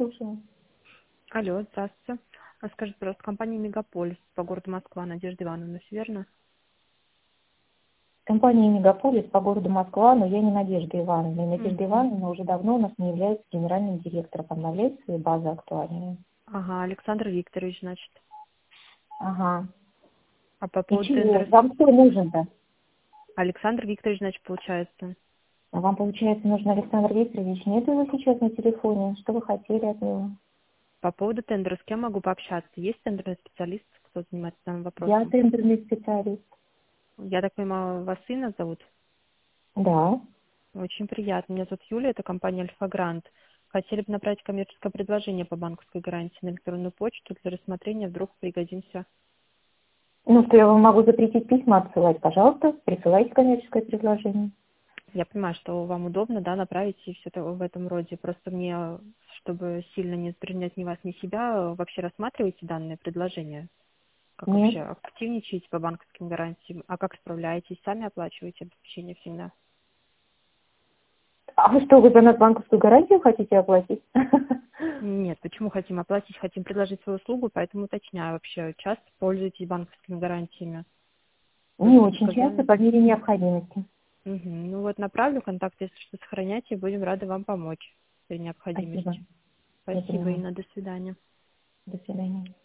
слушаю. Алло, здравствуйте. Скажите, пожалуйста, компания «Мегаполис» по городу Москва, Надежда Ивановна, все верно? Компания «Мегаполис» по городу Москва, но я не Надежда Ивановна. И Надежда Мгм. Ивановна уже давно у нас не является генеральным директором. Обновляет свои базы актуальные. Ага, Александр Викторович, значит. Ага. А по И поводу чего? тендера... Вам кто нужен-то? Александр Викторович, значит, получается. А вам, получается, нужен Александр Викторович? Нет его сейчас на телефоне. Что вы хотели от него? По поводу тендера, с кем могу пообщаться? Есть тендерный специалист, кто занимается данным Я вопросом? тендерный специалист. Я так понимаю, вас сына зовут? Да. Очень приятно. Меня зовут Юлия, это компания «Альфа Грант». Хотели бы направить коммерческое предложение по банковской гарантии на электронную почту для рассмотрения, вдруг пригодимся. Ну, что я вам могу запретить письма отсылать? Пожалуйста, присылайте коммерческое предложение. Я понимаю, что вам удобно, да, направить и все в этом роде. Просто мне, чтобы сильно не затруднять ни вас, ни себя, вообще рассматриваете данное предложение? Как Нет. вообще активничаете по банковским гарантиям? А как справляетесь? Сами оплачиваете обеспечение всегда? А вы что, вы за нас банковскую гарантию хотите оплатить? Нет, почему хотим оплатить? Хотим предложить свою услугу, поэтому уточняю вообще, часто пользуетесь банковскими гарантиями? Не Просто очень часто, показали. по мере необходимости. Мгм. Ну вот направлю контакт, если что, сохраняйте, будем рады вам помочь при Спасибо. необходимости. Я Спасибо, поняла. Инна, до свидания. До свидания.